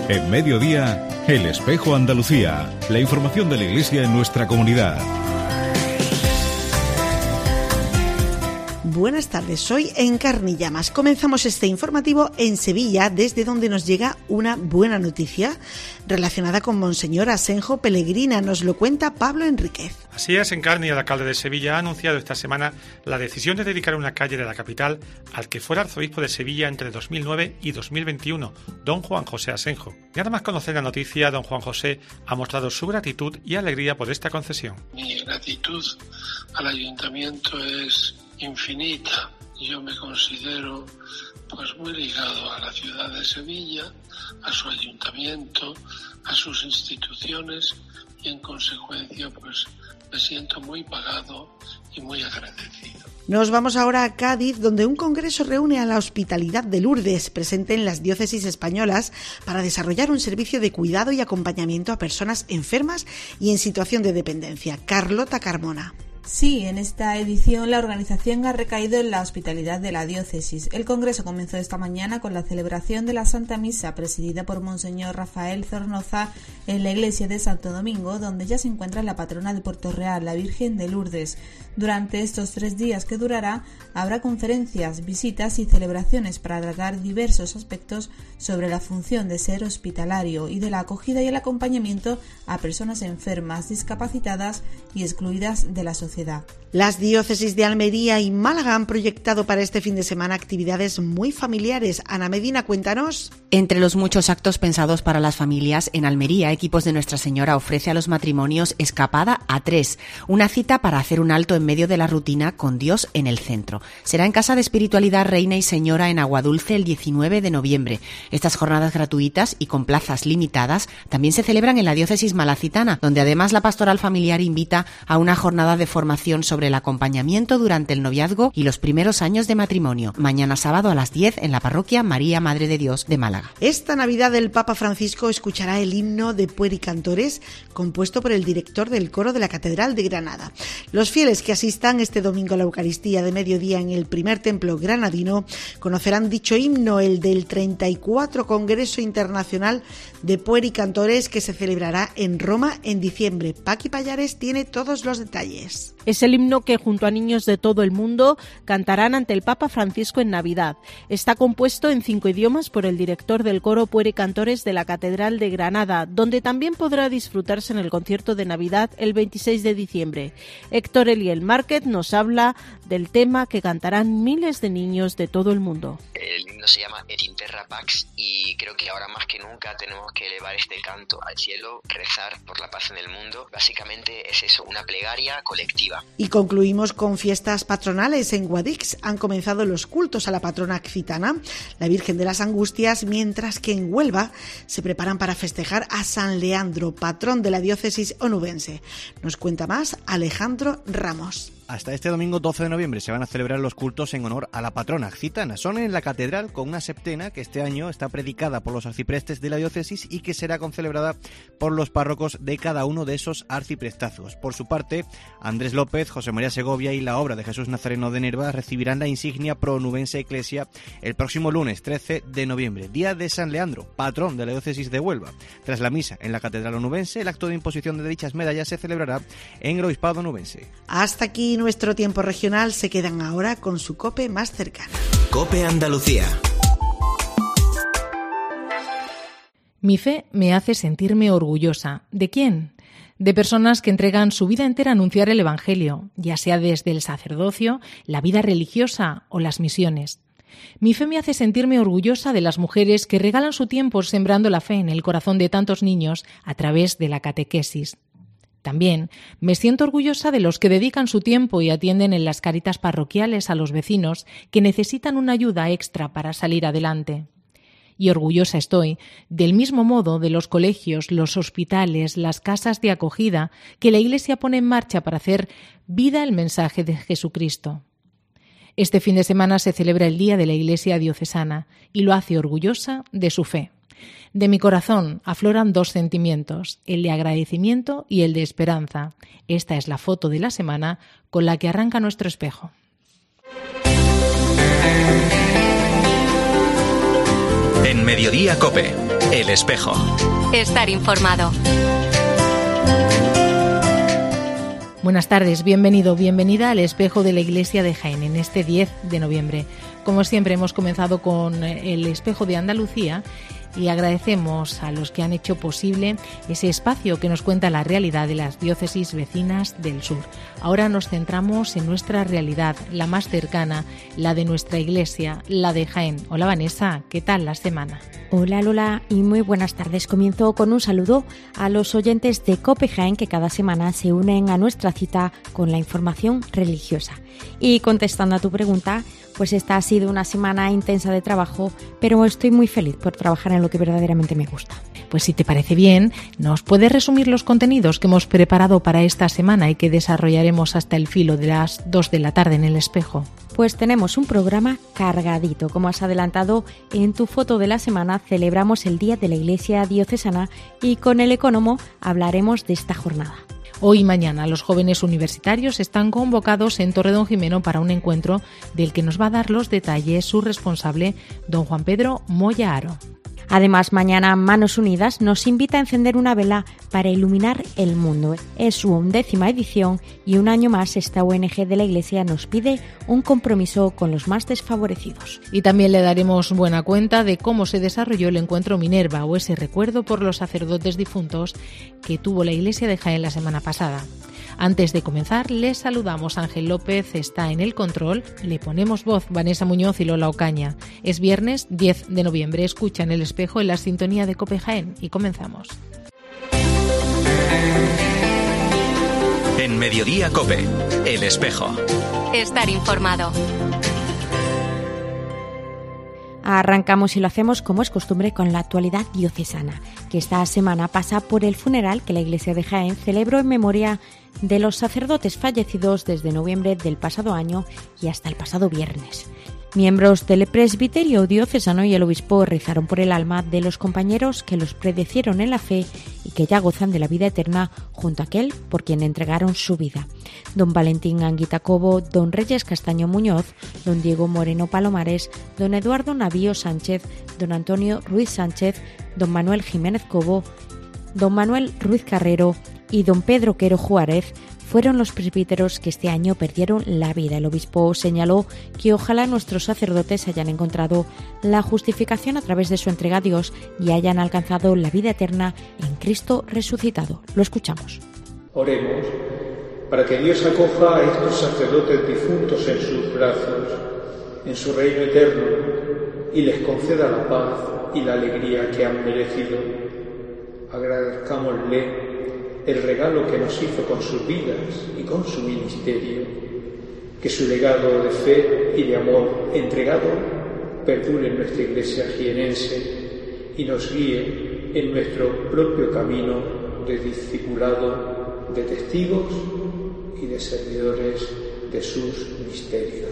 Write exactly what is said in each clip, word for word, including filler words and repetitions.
En Mediodía, El Espejo Andalucía. La información de la Iglesia en nuestra comunidad. Buenas tardes, soy Encarni Llamas. Comenzamos este informativo en Sevilla, desde donde nos llega una buena noticia relacionada con Monseñor Asenjo Pellegrina. Nos lo cuenta Pablo Enríquez. Así es, Encarni, el alcalde de Sevilla ha anunciado esta semana la decisión de dedicar una calle de la capital al que fuera arzobispo de Sevilla entre dos mil nueve y dos mil veintiuno, don Juan José Asenjo. Nada más conocer la noticia, don Juan José ha mostrado su gratitud y alegría por esta concesión. Mi gratitud al ayuntamiento es infinita. Yo me considero pues muy ligado a la ciudad de Sevilla, a su ayuntamiento, a sus instituciones y en consecuencia pues me siento muy pagado y muy agradecido. Nos vamos ahora a Cádiz, donde un congreso reúne a la Hospitalidad de Lourdes, presente en las diócesis españolas, para desarrollar un servicio de cuidado y acompañamiento a personas enfermas y en situación de dependencia. Carlota Carmona. Sí, en esta edición la organización ha recaído en la hospitalidad de la diócesis. El congreso comenzó esta mañana con la celebración de la Santa Misa, presidida por Monseñor Rafael Zornoza en la iglesia de Santo Domingo, donde ya se encuentra la patrona de Puerto Real, la Virgen de Lourdes. Durante estos tres días que durará, habrá conferencias, visitas y celebraciones para tratar diversos aspectos sobre la función de ser hospitalario y de la acogida y el acompañamiento a personas enfermas, discapacitadas y excluidas de la sociedad. Las diócesis de Almería y Málaga han proyectado para este fin de semana actividades muy familiares. Ana Medina, cuéntanos. Entre los muchos actos pensados para las familias, en Almería, Equipos de Nuestra Señora ofrece a los matrimonios Escapada a tres, una cita para hacer un alto en medio de la rutina con Dios en el centro. Será en Casa de Espiritualidad Reina y Señora en Aguadulce el diecinueve de noviembre. Estas jornadas gratuitas y con plazas limitadas también se celebran en la diócesis malacitana, donde además la Pastoral Familiar invita a una jornada de formación sobre el acompañamiento durante el noviazgo y los primeros años de matrimonio. Mañana sábado a las diez en la parroquia María Madre de Dios de Málaga. Esta Navidad el Papa Francisco escuchará el himno de Pueri Cantores, compuesto por el director del coro de la Catedral de Granada. Los fieles que asistan este domingo a la Eucaristía de mediodía en el primer templo granadino conocerán dicho himno, el del treinta y cuatro Congreso Internacional de Pueri Cantores, que se celebrará en Roma en diciembre. Paqui Pallares tiene todos los detalles. Es el himno que junto a niños de todo el mundo cantarán ante el Papa Francisco en Navidad. Está compuesto en cinco idiomas por el director del coro Pueri Cantores de la Catedral de Granada, donde también podrá disfrutarse en el concierto de Navidad el veintiséis de diciembre. Héctor Eliel Márquez nos habla del tema que cantarán miles de niños de todo el mundo. El himno se llama Et in terra pax y creo que ahora más que nunca tenemos que elevar este canto al cielo, rezar por la paz en el mundo. Básicamente es eso, una plegaria colectiva. Y concluimos con fiestas patronales. En Guadix han comenzado los cultos a la patrona occitana, la Virgen de las Angustias, mientras que en Huelva se preparan para festejar a San Leandro, patrón de la diócesis onubense. Nos cuenta más Alejandro Ramos. Hasta este domingo doce de noviembre se van a celebrar los cultos en honor a la patrona occitana. Son en la catedral con una septena que este año está predicada por los arciprestes de la diócesis y que será concelebrada por los párrocos de cada uno de esos arciprestazgos. Por su parte, Andrés López, José María Segovia y la obra de Jesús Nazareno de Nerva recibirán la insignia pro onubense Ecclesia el próximo lunes trece de noviembre, día de San Leandro, patrón de la diócesis de Huelva. Tras la misa en la catedral onubense, el acto de imposición de dichas medallas se celebrará en el obispado onubense. Hasta aquí nuestro tiempo regional. Se quedan ahora con su COPE más cercana. COPE Andalucía. Mi fe me hace sentirme orgullosa. ¿De quién? De personas que entregan su vida entera a anunciar el Evangelio, ya sea desde el sacerdocio, la vida religiosa o las misiones. Mi fe me hace sentirme orgullosa de las mujeres que regalan su tiempo sembrando la fe en el corazón de tantos niños a través de la catequesis. También me siento orgullosa de los que dedican su tiempo y atienden en las caritas parroquiales a los vecinos que necesitan una ayuda extra para salir adelante. Y orgullosa estoy, del mismo modo, de los colegios, los hospitales, las casas de acogida que la Iglesia pone en marcha para hacer vida el mensaje de Jesucristo. Este fin de semana se celebra el Día de la Iglesia Diocesana y lo hace orgullosa de su fe. De mi corazón afloran dos sentimientos, el de agradecimiento y el de esperanza. Esta es la foto de la semana con la que arranca nuestro espejo. En Mediodía COPE, El Espejo. Estar informado. Buenas tardes, bienvenido, bienvenida al Espejo de la Iglesia de Jaén en este diez de noviembre. Como siempre hemos comenzado con el Espejo de Andalucía y agradecemos a los que han hecho posible ese espacio que nos cuenta la realidad de las diócesis vecinas del sur. Ahora nos centramos en nuestra realidad, la más cercana, la de nuestra iglesia, la de Jaén. Hola Vanessa, ¿qué tal la semana? Hola Lola y muy buenas tardes. Comienzo con un saludo a los oyentes de COPE Jaén que cada semana se unen a nuestra cita con la información religiosa. Y contestando a tu pregunta, pues esta ha sido una semana intensa de trabajo, pero estoy muy feliz por trabajar en lo que verdaderamente me gusta. Pues si te parece bien, ¿nos puedes resumir los contenidos que hemos preparado para esta semana y que desarrollaremos hasta el filo de las dos de la tarde en El Espejo? Pues tenemos un programa cargadito. Como has adelantado en tu foto de la semana, celebramos el Día de la Iglesia Diocesana y con el Ecónomo hablaremos de esta jornada. Hoy y mañana los jóvenes universitarios están convocados en Torredonjimeno para un encuentro del que nos va a dar los detalles su responsable, don Juan Pedro Moya Aro. Además, mañana Manos Unidas nos invita a encender una vela para iluminar el mundo. Es su undécima edición y un año más esta O N G de la Iglesia nos pide un compromiso con los más desfavorecidos. Y también le daremos buena cuenta de cómo se desarrolló el encuentro Minerva o ese recuerdo por los sacerdotes difuntos que tuvo la Iglesia de Jaén la semana pasada. Antes de comenzar, les saludamos. Ángel López está en el control. Le ponemos voz Vanessa Muñoz y Lola Ocaña. Es viernes diez de noviembre. Escuchan El Espejo en la sintonía de COPE Jaén y comenzamos. En Mediodía COPE, El Espejo. Estar informado. Arrancamos y lo hacemos como es costumbre con la actualidad diocesana, que esta semana pasa por el funeral que la Iglesia de Jaén celebró en memoria de los sacerdotes fallecidos desde noviembre del pasado año y hasta el pasado viernes. Miembros del presbiterio diocesano y el obispo rezaron por el alma de los compañeros que los predecieron en la fe y que ya gozan de la vida eterna junto a aquel por quien entregaron su vida. Don Valentín Anguita Cobo, don Reyes Castaño Muñoz, don Diego Moreno Palomares, don Eduardo Navío Sánchez, don Antonio Ruiz Sánchez, don Manuel Jiménez Cobo, don Manuel Ruiz Carrero y don Pedro Quero Juárez fueron los presbíteros que este año perdieron la vida. El obispo señaló que ojalá nuestros sacerdotes hayan encontrado la justificación a través de su entrega a Dios y hayan alcanzado la vida eterna en Cristo resucitado. Lo escuchamos. Oremos para que Dios acoja a estos sacerdotes difuntos en sus brazos, en su reino eterno, y les conceda la paz y la alegría que han merecido. Agradezcámosle el regalo que nos hizo con sus vidas y con su ministerio, que su legado de fe y de amor entregado perdure en nuestra Iglesia jienense y nos guíe en nuestro propio camino de discipulado, de testigos y de servidores de sus misterios.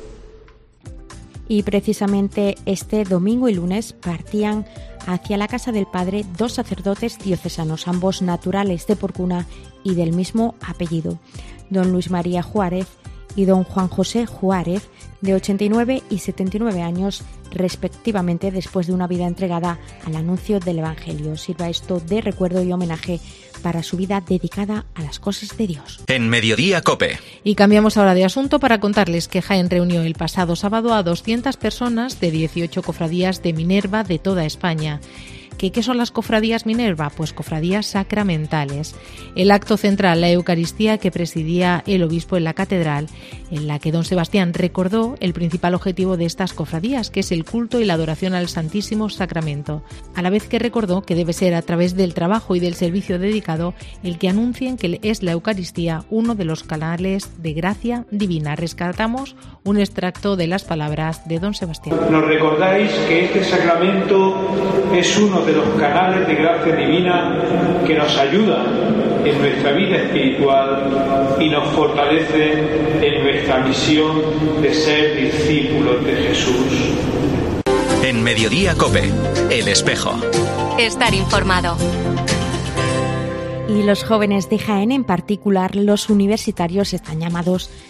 Y precisamente este domingo y lunes partían hacia la casa del Padre dos sacerdotes diocesanos, ambos naturales de Porcuna y del mismo apellido, don Luis María Juárez y don Juan José Juárez, de ochenta y nueve y setenta y nueve años respectivamente, después de una vida entregada al anuncio del Evangelio. Sirva esto de recuerdo y homenaje para su vida dedicada a las cosas de Dios. En Mediodía COPE. Y cambiamos ahora de asunto para contarles que Jaén reunió el pasado sábado a doscientas personas de dieciocho cofradías de Minerva de toda España. ¿Qué, ¿Qué son las cofradías Minerva? Pues cofradías sacramentales. El acto central, la Eucaristía que presidía el obispo en la catedral, en la que don Sebastián recordó el principal objetivo de estas cofradías, que es el culto y la adoración al Santísimo Sacramento, a la vez que recordó que debe ser a través del trabajo y del servicio dedicado el que anuncien que es la Eucaristía uno de los canales de gracia divina. Rescatamos un extracto de las palabras de don Sebastián. Nos recordáis que este sacramento es uno de los canales de gracia divina que nos ayuda en nuestra vida espiritual y nos fortalece en nuestra misión de ser discípulos de Jesús. En Mediodía COPE, El Espejo. Estar informado. Y los jóvenes de Jaén, en particular los universitarios, están llamados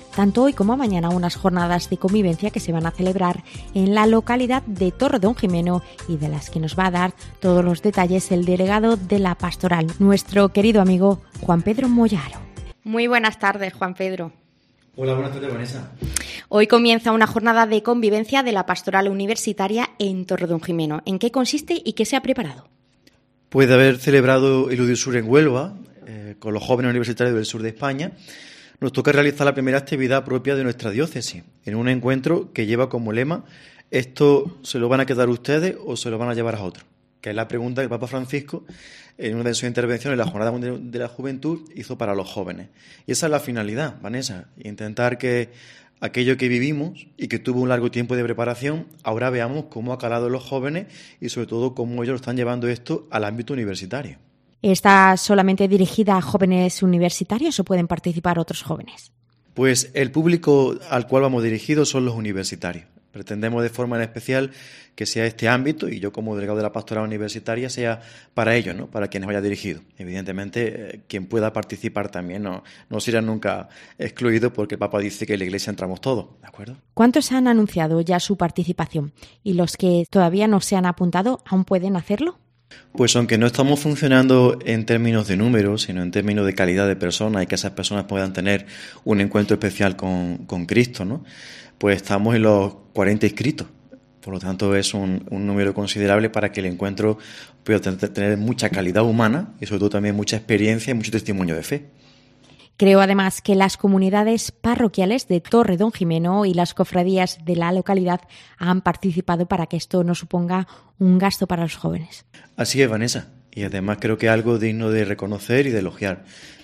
tanto hoy como mañana, unas jornadas de convivencia que se van a celebrar en la localidad de Torredonjimeno y de las que nos va a dar todos los detalles el delegado de la pastoral, nuestro querido amigo Juan Pedro Moyaro. Muy buenas tardes, Juan Pedro. Hola, buenas tardes, Vanessa. Hoy comienza una jornada de convivencia de la pastoral universitaria en Torredonjimeno. ¿En qué consiste y qué se ha preparado? Puede haber celebrado el UDISUR en Huelva, eh, con los jóvenes universitarios del sur de España. Nos toca realizar la primera actividad propia de nuestra diócesis, en un encuentro que lleva como lema: ¿esto se lo van a quedar ustedes o se lo van a llevar a otros? Que es la pregunta que el Papa Francisco, en una de sus intervenciones en la Jornada Mundial de la Juventud, hizo para los jóvenes. Y esa es la finalidad, Vanessa, intentar que aquello que vivimos y que tuvo un largo tiempo de preparación, ahora veamos cómo ha calado en los jóvenes y sobre todo cómo ellos están llevando esto al ámbito universitario. ¿Está solamente dirigida a jóvenes universitarios o pueden participar otros jóvenes? Pues el público al cual vamos dirigidos son los universitarios. Pretendemos de forma en especial que sea este ámbito, y yo como delegado de la pastoral universitaria, sea para ellos, ¿no? Para quienes vaya dirigido. Evidentemente, eh, quien pueda participar también no, no será nunca excluido, porque el Papa dice que en la Iglesia entramos todos, ¿de acuerdo? ¿Cuántos han anunciado ya su participación? ¿Y los que todavía no se han apuntado aún pueden hacerlo? Pues aunque no estamos funcionando en términos de números, sino en términos de calidad de personas y que esas personas puedan tener un encuentro especial con, con Cristo, ¿no? Pues estamos en los cuarenta inscritos. Por lo tanto, es un, un número considerable para que el encuentro pueda tener mucha calidad humana y sobre todo también mucha experiencia y mucho testimonio de fe. Creo además que las comunidades parroquiales de Torredonjimeno y las cofradías de la localidad han participado para que esto no suponga un gasto para los jóvenes. Así es, Vanessa. Y además creo que es algo digno de reconocer y de elogiar.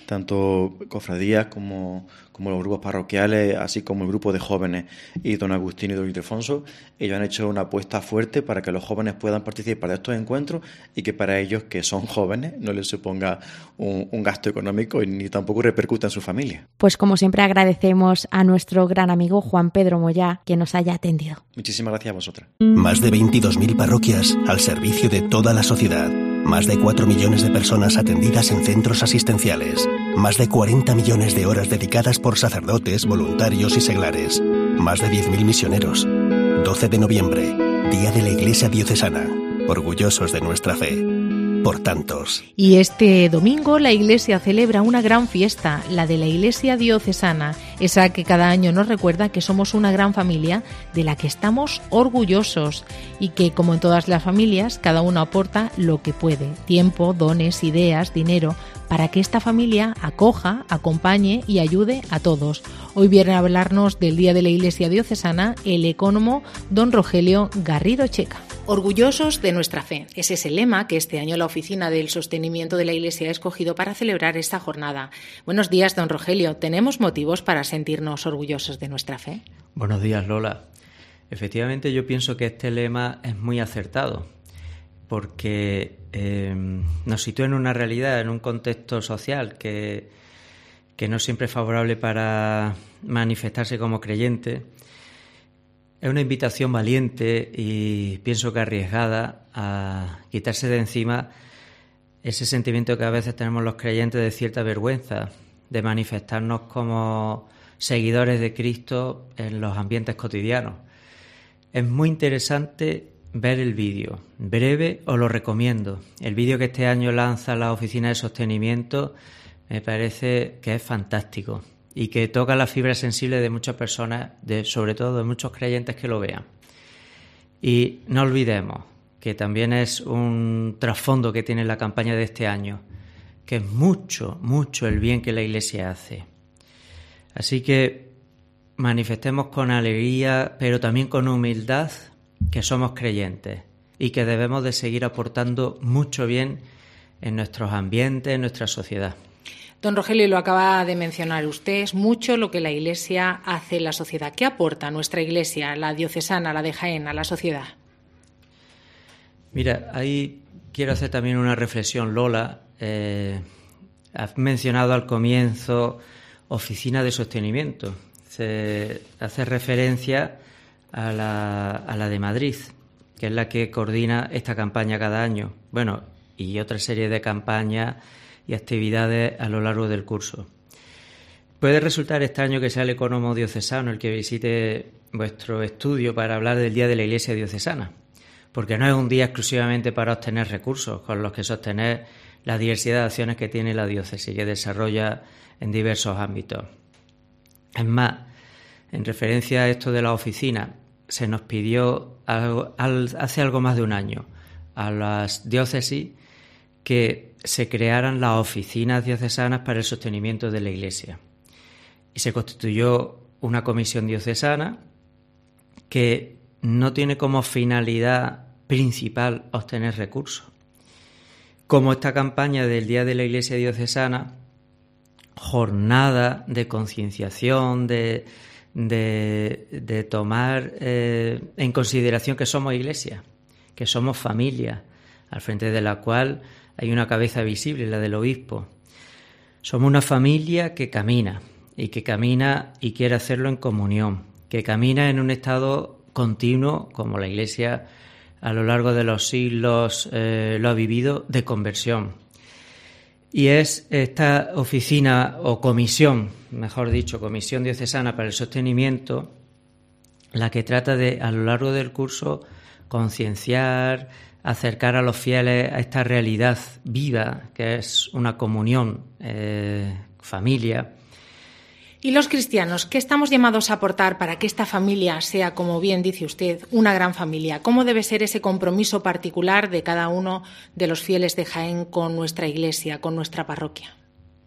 Tanto cofradías como, como los grupos parroquiales, así como el grupo de jóvenes y don Agustín y don Ildefonso, ellos han hecho una apuesta fuerte para que los jóvenes puedan participar de estos encuentros y que para ellos, que son jóvenes, no les suponga un, un gasto económico y ni tampoco repercuta en su familia. Pues como siempre agradecemos a nuestro gran amigo Juan Pedro Moyá que nos haya atendido. Muchísimas gracias a vosotras. Más de veintidós mil parroquias al servicio de toda la sociedad. Más de cuatro millones de personas atendidas en centros asistenciales. Más de cuarenta millones de horas dedicadas por sacerdotes, voluntarios y seglares. Más de diez mil misioneros. doce de noviembre, Día de la Iglesia Diocesana. Orgullosos de nuestra fe. Por tantos. Y este domingo la Iglesia celebra una gran fiesta, la de la Iglesia Diocesana, esa que cada año nos recuerda que somos una gran familia de la que estamos orgullosos y que, como en todas las familias, cada uno aporta lo que puede, tiempo, dones, ideas, dinero, para que esta familia acoja, acompañe y ayude a todos. Hoy viene a hablarnos del Día de la Iglesia Diocesana el ecónomo don Rogelio Garrido Checa. Orgullosos de nuestra fe. Ese es el lema que este año la Oficina del Sostenimiento de la Iglesia ha escogido para celebrar esta jornada. Buenos días, don Rogelio. ¿Tenemos motivos para sentirnos orgullosos de nuestra fe? Buenos días, Lola. Efectivamente, yo pienso que este lema es muy acertado porque eh, nos sitúa en una realidad, en un contexto social que, que no siempre es favorable para manifestarse como creyente. Es una invitación valiente y pienso que arriesgada a quitarse de encima ese sentimiento que a veces tenemos los creyentes de cierta vergüenza, de manifestarnos como seguidores de Cristo en los ambientes cotidianos. Es muy interesante ver el vídeo, breve os lo recomiendo. El vídeo que este año lanza la Oficina de Sostenimiento me parece que es fantástico y que toca la fibra sensible de muchas personas, de, sobre todo de muchos creyentes que lo vean. Y no olvidemos que también es un trasfondo que tiene la campaña de este año, que es mucho, mucho el bien que la Iglesia hace. Así que manifestemos con alegría, pero también con humildad, que somos creyentes y que debemos de seguir aportando mucho bien en nuestros ambientes, en nuestra sociedad. Don Rogelio, lo acaba de mencionar usted, es mucho lo que la Iglesia hace en la sociedad. ¿Qué aporta nuestra Iglesia, la diocesana, la de Jaén, a la sociedad? Mira, ahí quiero hacer también una reflexión, Lola. Eh, has mencionado al comienzo Oficina de Sostenimiento. Se hace referencia a la, a la de Madrid, que es la que coordina esta campaña cada año. Bueno, y otra serie de campañas y actividades a lo largo del curso. Puede resultar extraño que sea el ecónomo diocesano el que visite vuestro estudio para hablar del Día de la Iglesia Diocesana, porque no es un día exclusivamente para obtener recursos con los que sostener la diversidad de acciones que tiene la diócesis, que desarrolla en diversos ámbitos. Es más, en referencia a esto de la oficina, se nos pidió algo, al, hace algo más de un año a las diócesis que se crearan las oficinas diocesanas para el sostenimiento de la Iglesia. Y se constituyó una comisión diocesana que no tiene como finalidad principal obtener recursos. Como esta campaña del Día de la Iglesia Diocesana, jornada de concienciación, de, de, de tomar eh, en consideración que somos Iglesia, que somos familia, al frente de la cual hay una cabeza visible, la del obispo. Somos una familia que camina, y que camina y quiere hacerlo en comunión, que camina en un estado continuo, como la Iglesia a lo largo de los siglos eh, lo ha vivido, de conversión. Y es esta oficina o comisión, mejor dicho, Comisión Diocesana para el Sostenimiento, la que trata de, a lo largo del curso, concienciar, acercar a los fieles a esta realidad viva, que es una comunión, eh, familia. ¿Y los cristianos qué estamos llamados a aportar para que esta familia sea, como bien dice usted, una gran familia? ¿Cómo debe ser ese compromiso particular de cada uno de los fieles de Jaén con nuestra iglesia, con nuestra parroquia?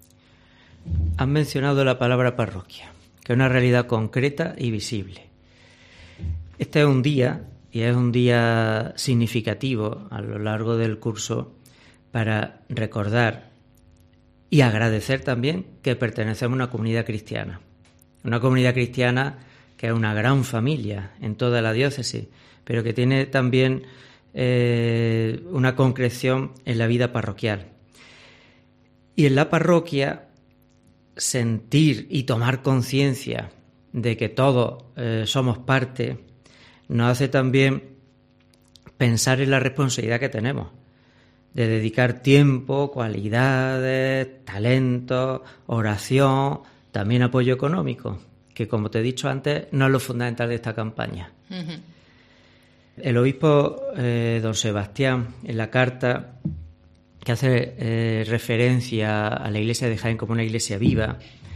Han mencionado la palabra parroquia, que es una realidad concreta y visible. Este es un día, y es un día significativo a lo largo del curso, para recordar y agradecer también que pertenecemos a una comunidad cristiana. Una comunidad cristiana que es una gran familia en toda la diócesis, pero que tiene también eh, una concreción en la vida parroquial. Y en la parroquia, sentir y tomar conciencia de que todos eh, somos parte, nos hace también pensar en la responsabilidad que tenemos de dedicar tiempo, cualidades, talentos, oración, también apoyo económico, que como te he dicho antes, no es lo fundamental de esta campaña. Uh-huh. El obispo eh, don Sebastián, en la carta que hace eh, referencia a la iglesia de Jaén como una iglesia viva,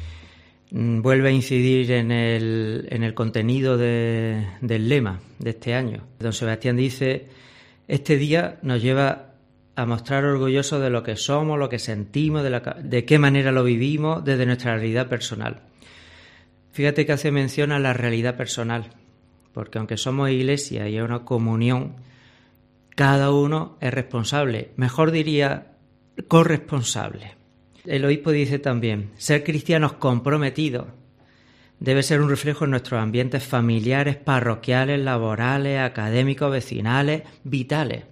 mm, vuelve a incidir en el, en el contenido de, del lema de este año. Don Sebastián dice: este día nos lleva a mostrar orgullosos de lo que somos, lo que sentimos, de, la, de qué manera lo vivimos desde nuestra realidad personal. Fíjate que hace mención a la realidad personal, porque aunque somos iglesia y es una comunión, cada uno es responsable, mejor diría corresponsable. El obispo dice también: ser cristianos comprometidos debe ser un reflejo en nuestros ambientes familiares, parroquiales, laborales, académicos, vecinales, vitales.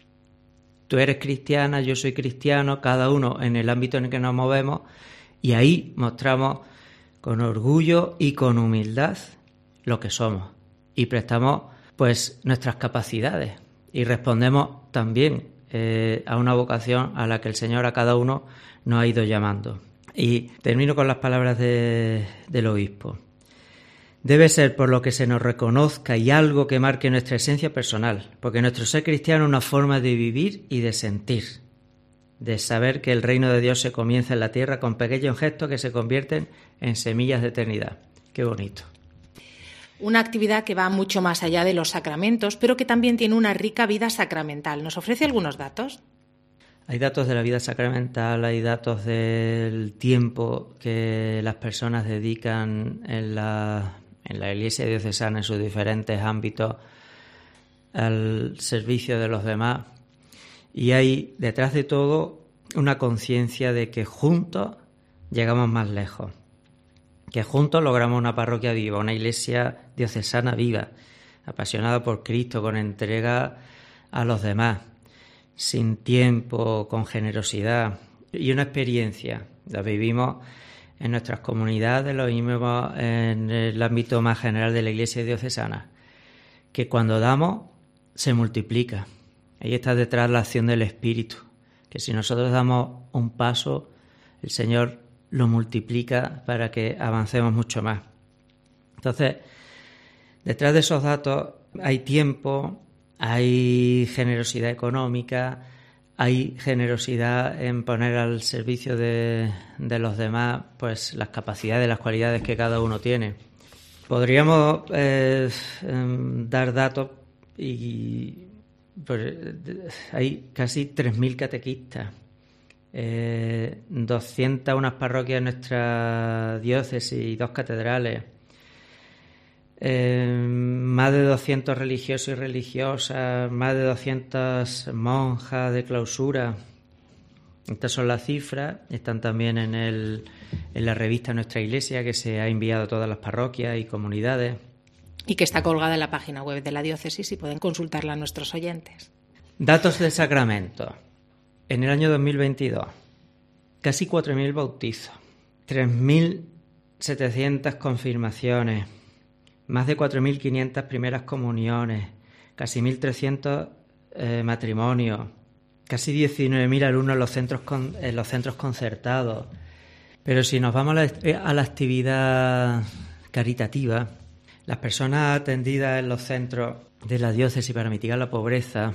Tú eres cristiana, yo soy cristiano, cada uno en el ámbito en el que nos movemos, y ahí mostramos con orgullo y con humildad lo que somos y prestamos pues nuestras capacidades y respondemos también eh, a una vocación a la que el Señor a cada uno nos ha ido llamando. Y termino con las palabras de, del obispo. Debe ser por lo que se nos reconozca y algo que marque nuestra esencia personal, porque nuestro ser cristiano es una forma de vivir y de sentir, de saber que el reino de Dios se comienza en la tierra con pequeños gestos que se convierten en semillas de eternidad. Qué bonito. Una actividad que va mucho más allá de los sacramentos, pero que también tiene una rica vida sacramental. ¿Nos ofrece algunos datos? Hay datos de la vida sacramental, hay datos del tiempo que las personas dedican en la, en la Iglesia diocesana en sus diferentes ámbitos al servicio de los demás. Y hay detrás de todo una conciencia de que juntos llegamos más lejos, que juntos logramos una parroquia viva, una iglesia diocesana viva, apasionada por Cristo, con entrega a los demás, sin tiempo, con generosidad, y una experiencia. La vivimos en nuestras comunidades, lo vivimos en el ámbito más general de la iglesia diocesana, que cuando damos se multiplica. Ahí está detrás la acción del Espíritu, que si nosotros damos un paso, el Señor lo multiplica para que avancemos mucho más. Entonces, detrás de esos datos hay tiempo, hay generosidad económica, hay generosidad en poner al servicio de, de los demás pues las capacidades, las cualidades que cada uno tiene. Podríamos eh, dar datos y pues, hay casi tres mil catequistas, eh, doscientas unas parroquias en nuestra diócesis y dos catedrales, eh, más de doscientos religiosos y religiosas, más de doscientas monjas de clausura. Estas son las cifras, están también en, el, en la revista Nuestra Iglesia, que se ha enviado a todas las parroquias y comunidades. Y que está colgada en la página web de la diócesis y pueden consultarla nuestros oyentes. Datos del sacramento. En el año dos mil veintidós, casi cuatro mil bautizos, tres mil setecientas confirmaciones, más de cuatro mil quinientas primeras comuniones, casi mil trescientos eh, matrimonios, casi diecinueve mil alumnos en los centros con, en los centros concertados. Pero si nos vamos a la, a la actividad caritativa, las personas atendidas en los centros de la diócesis para mitigar la pobreza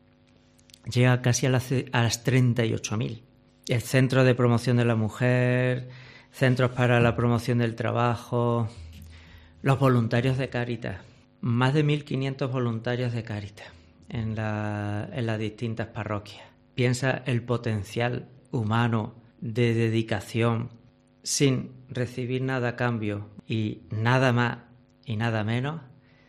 llega casi a las, a las treinta y ocho mil. El Centro de Promoción de la Mujer, centros para la promoción del trabajo, los voluntarios de Cáritas, más de mil quinientos voluntarios de Cáritas en, la, en las distintas parroquias. Piensa el potencial humano de dedicación sin recibir nada a cambio y nada más y nada menos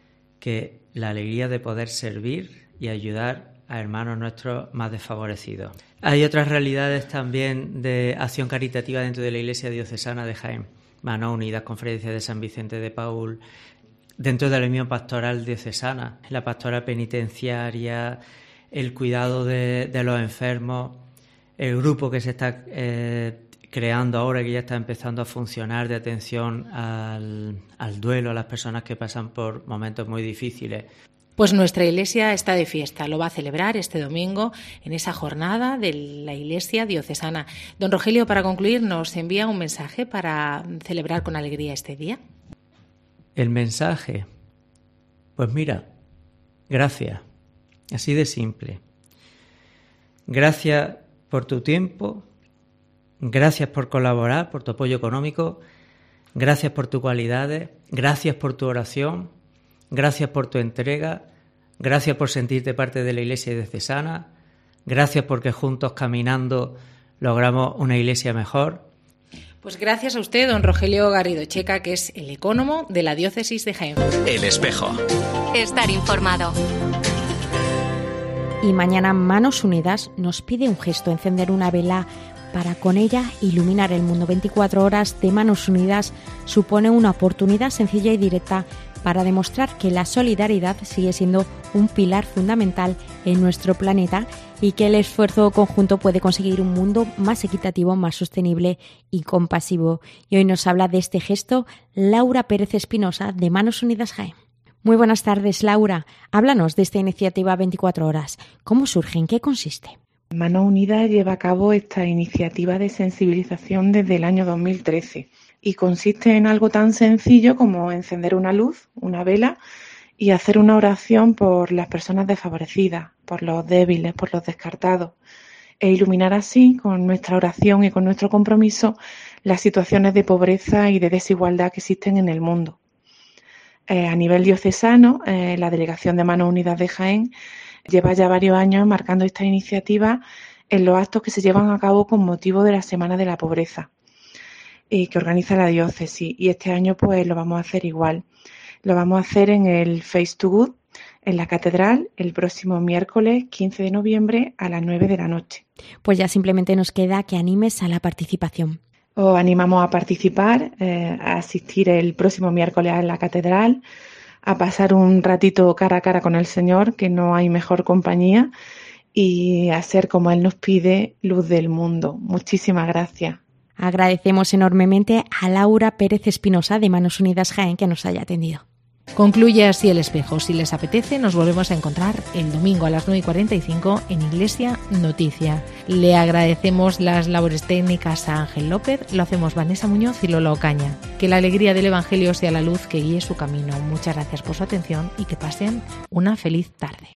que la alegría de poder servir y ayudar a hermanos nuestros más desfavorecidos. Hay otras realidades también de acción caritativa dentro de la Iglesia Diocesana de Jaén. Manos Unidas, Conferencia de San Vicente de Paúl, dentro de la misma pastoral diocesana, la pastoral penitenciaria, el cuidado de, de los enfermos, el grupo que se está eh, creando ahora, que ya está empezando a funcionar, de atención al, al duelo, a las personas que pasan por momentos muy difíciles. Pues nuestra iglesia está de fiesta, lo va a celebrar este domingo en esa jornada de la Iglesia Diocesana. Don Rogelio, para concluir, ¿nos envía un mensaje para celebrar con alegría este día? El mensaje, pues mira, gracias, así de simple. Gracias por tu tiempo, gracias por colaborar, por tu apoyo económico, gracias por tus cualidades, gracias por tu oración, gracias por tu entrega, gracias por sentirte parte de la Iglesia Diocesana, gracias porque juntos caminando logramos una iglesia mejor. Pues gracias a usted, don Rogelio Garrido Checa, que es el ecónomo de la Diócesis de Jaén. El Espejo. Estar informado. Y mañana Manos Unidas nos pide un gesto, encender una vela para con ella iluminar el mundo. veinticuatro horas de Manos Unidas supone una oportunidad sencilla y directa para demostrar que la solidaridad sigue siendo un pilar fundamental en nuestro planeta y que el esfuerzo conjunto puede conseguir un mundo más equitativo, más sostenible y compasivo. Y hoy nos habla de este gesto Laura Pérez Espinosa, de Manos Unidas Jaén. Muy buenas tardes, Laura. Háblanos de esta iniciativa veinticuatro horas. ¿Cómo surge? ¿En qué consiste? Manos Unidas lleva a cabo esta iniciativa de sensibilización desde el año dos mil trece y consiste en algo tan sencillo como encender una luz, una vela, y hacer una oración por las personas desfavorecidas, por los débiles, por los descartados, e iluminar así, con nuestra oración y con nuestro compromiso, las situaciones de pobreza y de desigualdad que existen en el mundo. Eh, a nivel diocesano, eh, la Delegación de Manos Unidas de Jaén lleva ya varios años marcando esta iniciativa en los actos que se llevan a cabo con motivo de la Semana de la Pobreza eh, que organiza la diócesis, y este año pues lo vamos a hacer igual. Lo vamos a hacer en el Face to Good, en la Catedral, el próximo miércoles quince de noviembre a las nueve de la noche. Pues ya simplemente nos queda que animes a la participación. Os animamos a participar, eh, a asistir el próximo miércoles a la Catedral, a pasar un ratito cara a cara con el Señor, que no hay mejor compañía, y a ser, como Él nos pide, luz del mundo. Muchísimas gracias. Agradecemos enormemente a Laura Pérez Espinosa, de Manos Unidas Jaén, que nos haya atendido. Concluye así El Espejo. Si les apetece, nos volvemos a encontrar el domingo a las nueve y cuarenta y cinco en Iglesia Noticia. Le agradecemos las labores técnicas a Ángel López, lo hacemos Vanessa Muñoz y Lola Ocaña. Que la alegría del Evangelio sea la luz que guíe su camino. Muchas gracias por su atención y que pasen una feliz tarde.